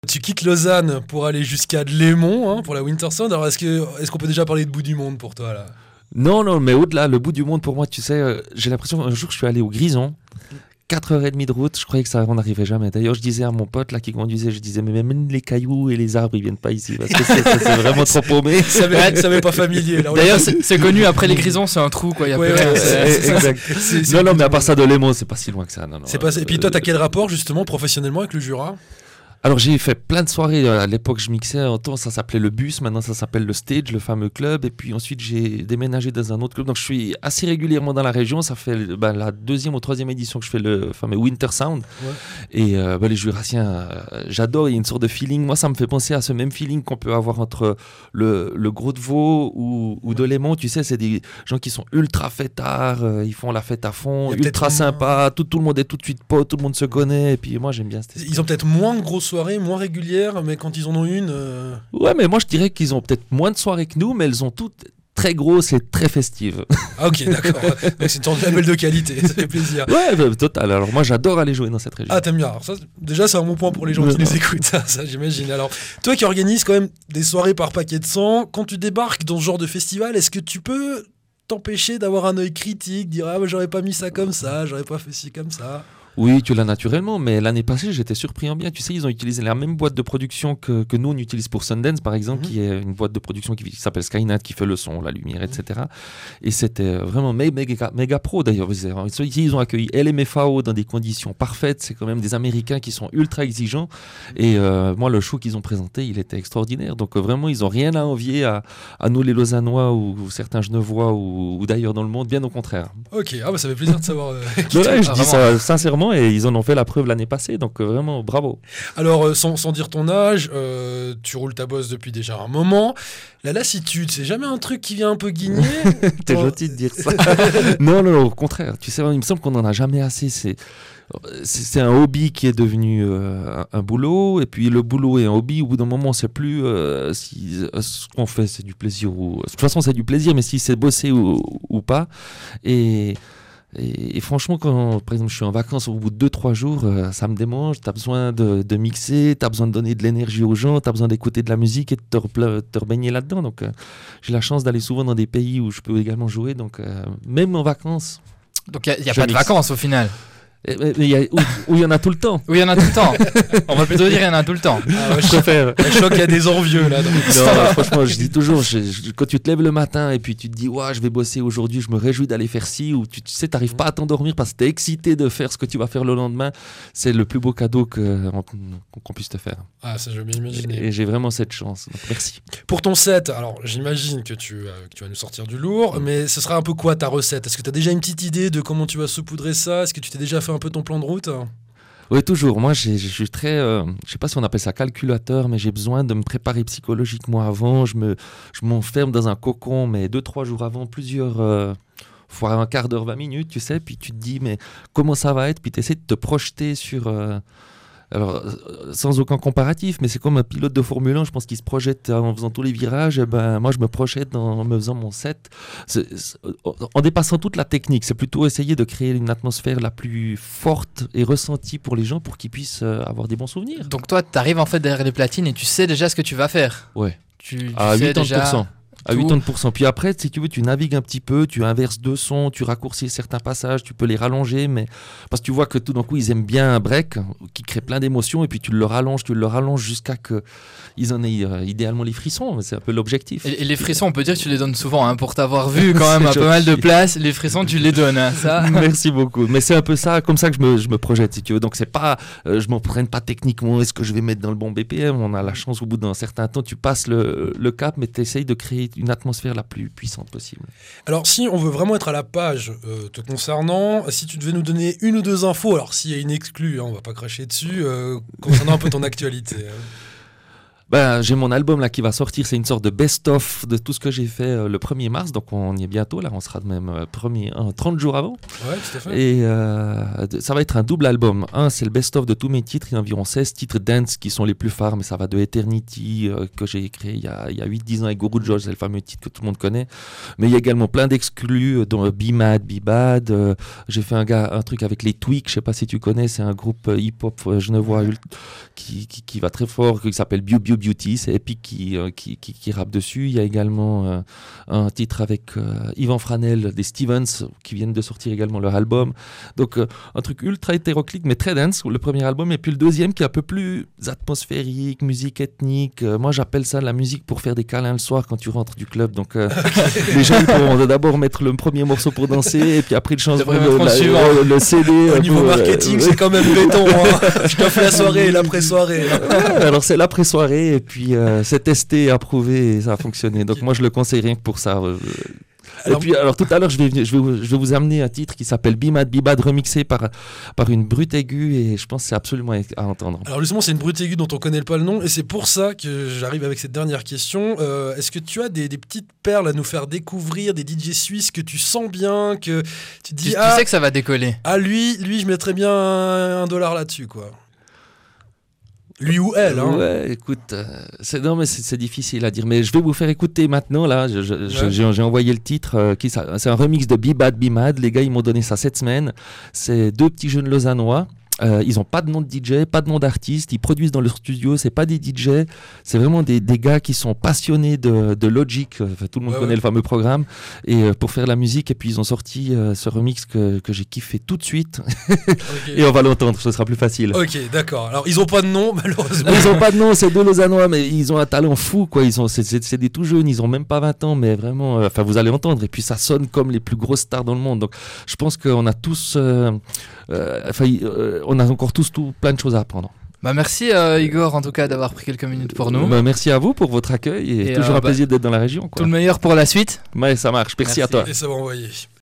Tu quittes Lausanne pour aller jusqu'à Lémont pour la Winter Sound. Alors est-ce qu'on peut déjà parler de bout du monde pour toi là? Non, mais au-delà, le bout du monde pour moi, tu sais, j'ai l'impression qu'un jour je suis allé au Grison, 4h30 de route, je croyais que ça on n'arrivait jamais. D'ailleurs, je disais à mon pote là qui conduisait, je disais mais même les cailloux et les arbres ils viennent pas ici parce que c'est vraiment trop paumé. Ça m'est pas familier. Là, d'ailleurs, c'est connu, après les Grisons, c'est un trou quoi. Y a plus rien. Exact. Non, mais à part ça de Lémont, c'est pas si loin que ça. Non, c'est pas. Et puis toi, t'as quel rapport justement professionnellement avec le Jura? Alors j'ai fait plein de soirées, à l'époque je mixais, autant ça s'appelait le Bus, maintenant ça s'appelle le Stage, le fameux club, et puis ensuite j'ai déménagé dans un autre club, donc je suis assez régulièrement dans la région, ça fait la 2e ou 3e édition que je fais le fameux Winter Sound, et les Jurassiens, j'adore, il y a une sorte de feeling, moi ça me fait penser à ce même feeling qu'on peut avoir entre le Gros de Vaud ou de Lémont, tu sais, c'est des gens qui sont ultra fêtards, ils font la fête à fond, ultra sympa, tout le monde est tout de suite pote, tout le monde se connaît, et puis moi j'aime bien Ils ont peut-être moins de grosses soirées, moins régulières, mais quand ils en ont une... Ouais, mais moi je dirais qu'ils ont peut-être moins de soirées que nous, mais elles ont toutes très grosses et très festives. Ah ok, d'accord. Donc c'est un label de qualité, ça fait plaisir. Ouais, total. Alors moi j'adore aller jouer dans cette région. Ah t'aimes bien. Alors ça, déjà c'est un bon point pour les gens qui nous écoutent, ça j'imagine. Alors toi qui organises quand même des soirées par paquet de 100, quand tu débarques dans ce genre de festival, est-ce que tu peux t'empêcher d'avoir un œil critique, dire ah j'aurais pas mis ça comme ça, j'aurais pas fait ci comme ça? Oui, tu l'as naturellement, mais l'année passée, j'étais surpris en bien. Tu sais, ils ont utilisé la même boîte de production que nous, on utilise pour Sundance, par exemple, qui est une boîte de production qui s'appelle Skynet, qui fait le son, la lumière, etc. Et c'était vraiment méga pro, d'ailleurs. Ils ont accueilli LMFAO dans des conditions parfaites. C'est quand même des Américains qui sont ultra exigeants. Et moi, le show qu'ils ont présenté, il était extraordinaire. Donc vraiment, ils n'ont rien à envier à nous, les Lausannois, ou certains Genevois, ou d'ailleurs dans le monde, bien au contraire. Ok, ça fait plaisir de savoir. Je dis ça sincèrement. Et ils en ont fait la preuve l'année passée, donc vraiment bravo. Alors sans dire ton âge, tu roules ta bosse depuis déjà un moment. La lassitude, c'est jamais un truc qui vient un peu guigner? T'es gentil de dire ça. Non, au contraire. Tu sais, il me semble qu'on n'en a jamais assez. C'est un hobby qui est devenu un boulot, et puis le boulot est un hobby. Au bout d'un moment, on ne sait plus si ce qu'on fait c'est du plaisir ou. De toute façon, c'est du plaisir, mais si c'est bosser ou pas. Et franchement, quand par exemple je suis en vacances au bout de 2-3 jours, ça me démange. Tu as besoin de mixer, tu as besoin de donner de l'énergie aux gens, tu as besoin d'écouter de la musique et de te rebaigner là-dedans. Donc j'ai la chance d'aller souvent dans des pays où je peux également jouer. Donc même en vacances. Donc il n'y a pas de vacances au final? Où il y en a tout le temps. Oui, il y en a tout le temps. On va plutôt dire il y en a tout le temps. Je préfère. Je crois qu'il y a des envieux là. Non, franchement, je dis toujours, quand tu te lèves le matin et puis tu te dis, je vais bosser aujourd'hui, je me réjouis d'aller faire ci, ou tu sais, t'arrives pas à t'endormir parce que t'es excité de faire ce que tu vas faire le lendemain. C'est le plus beau cadeau qu'on puisse te faire. Ah, ça, je m'imagine. Et j'ai vraiment cette chance. Donc, merci. Pour ton set, alors j'imagine que tu vas nous sortir du lourd, mais ce sera un peu quoi ta recette? Est-ce que tu as déjà une petite idée de comment tu vas saupoudrer ça? Est-ce que tu t'es déjà fait un peu ton plan de route? Oui, toujours. Moi, je suis très, je sais pas si on appelle ça calculateur, mais j'ai besoin de me préparer psychologiquement avant. Je m'enferme dans un cocon, mais 2-3 jours avant, plusieurs fois un quart d'heure, 20 minutes, tu sais, puis tu te dis, mais comment ça va être? Puis tu essaies de te projeter sur... alors, sans aucun comparatif, mais c'est comme un pilote de Formule 1, je pense qu'il se projette en faisant tous les virages. Moi, je me projette en me faisant mon set. En dépassant toute la technique, c'est plutôt essayer de créer une atmosphère la plus forte et ressentie pour les gens pour qu'ils puissent avoir des bons souvenirs. Donc toi, tu arrives en fait derrière les platines et tu sais déjà ce que tu vas faire. Ouais. Tu à sais 80%. Déjà... À 80%. Puis après, si tu veux, tu navigues un petit peu, tu inverses deux sons, tu raccourcis certains passages, tu peux les rallonger, mais parce que tu vois que tout d'un coup, ils aiment bien un break qui crée plein d'émotions, et puis tu le rallonges jusqu'à que ils en aient idéalement les frissons. C'est un peu l'objectif. Et les frissons, on peut dire que tu les donnes souvent, hein, pour t'avoir vu quand même à pas mal de places. Les frissons, tu les donnes. Hein, ça. Merci beaucoup. Mais c'est un peu ça, comme ça que je me projette, si tu veux. Donc c'est pas, je m'entraîne pas techniquement. Est-ce que je vais mettre dans le bon BPM? On a la chance, au bout d'un certain temps, tu passes le cap, mais tu essayes de créer une atmosphère la plus puissante possible. Alors si on veut vraiment être à la page te concernant, si tu devais nous donner une ou deux infos, alors s'il y a une exclue, on va pas cracher dessus, concernant un peu ton actualité. J'ai mon album là qui va sortir, c'est une sorte de best-of de tout ce que j'ai fait le 1er mars, donc on y est bientôt, là on sera même 30 jours avant. Ouais, tout à fait. Et ça va être un double album. Un, c'est le best-of de tous mes titres, il y a environ 16 titres dance qui sont les plus phares, mais ça va de Eternity que j'ai créé il y a 8-10 ans avec Guru Josh, c'est le fameux titre que tout le monde connaît. Mais il y a également plein d'exclus, dont Be Mad, Be Bad. J'ai fait un truc avec les Tweaks, je sais pas si tu connais, c'est un groupe hip-hop genevois qui va très fort, qui s'appelle Beauty, c'est Epic qui rappe dessus. Il y a également un titre avec Yvan Franel des Stevens qui viennent de sortir également leur album. Donc un truc ultra hétéroclite mais très dance, le premier album, et puis le deuxième qui est un peu plus atmosphérique, musique ethnique. Moi j'appelle ça la musique pour faire des câlins le soir quand tu rentres du club. Donc les gens pourront d'abord mettre le premier morceau pour danser et puis après le changement le CD. Au niveau marketing, c'est quand même béton. Je t'offre la soirée et l'après-soirée. Alors c'est l'après-soirée et puis c'est testé, approuvé et ça a fonctionné. Donc moi je le conseille rien que pour ça. Alors tout à l'heure je vais vous amener un titre qui s'appelle Be Mad Be Bad remixé par une brute aiguë et je pense que c'est absolument à entendre. Alors justement c'est une brute aiguë dont on connaît pas le nom et c'est pour ça que j'arrive avec cette dernière question. Est-ce que tu as des petites perles à nous faire découvrir, des DJ suisses que tu sens bien, que tu dis tu sais que ça va décoller. Ah lui je mettrais bien $1 là-dessus quoi. Lui ou elle, hein. Ouais, écoute, c'est difficile à dire, mais je vais vous faire écouter maintenant, là, j'ai envoyé le titre, c'est un remix de Be Bad Be Mad, les gars ils m'ont donné ça cette semaine, c'est 2 petits jeunes lausannois. Ils n'ont pas de nom de DJ, pas de nom d'artiste, ils produisent dans leur studio, c'est pas des DJ, c'est vraiment des gars qui sont passionnés de Logic, tout le monde connaît le fameux programme, et pour faire la musique, et puis ils ont sorti ce remix que j'ai kiffé tout de suite, et on va l'entendre, ce sera plus facile. Ok, d'accord, alors ils n'ont pas de nom malheureusement. Ils n'ont pas de nom, c'est 2 Lausannois, mais ils ont un talent fou, quoi. C'est des tout jeunes, ils n'ont même pas 20 ans, mais vraiment, vous allez entendre, et puis ça sonne comme les plus grosses stars dans le monde, donc je pense qu'on a tous... on a encore tous plein de choses à apprendre. Merci Igor en tout cas d'avoir pris quelques minutes pour nous. Merci à vous pour votre accueil et toujours un plaisir d'être dans la région. Tout le meilleur pour la suite. Ouais, ça marche, merci à toi. Et ça va envoyer.